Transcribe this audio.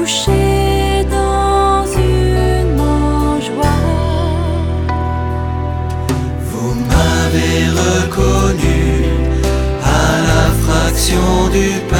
coucher dans une mangeoire. Vous m'avez reconnu à la fraction du pain.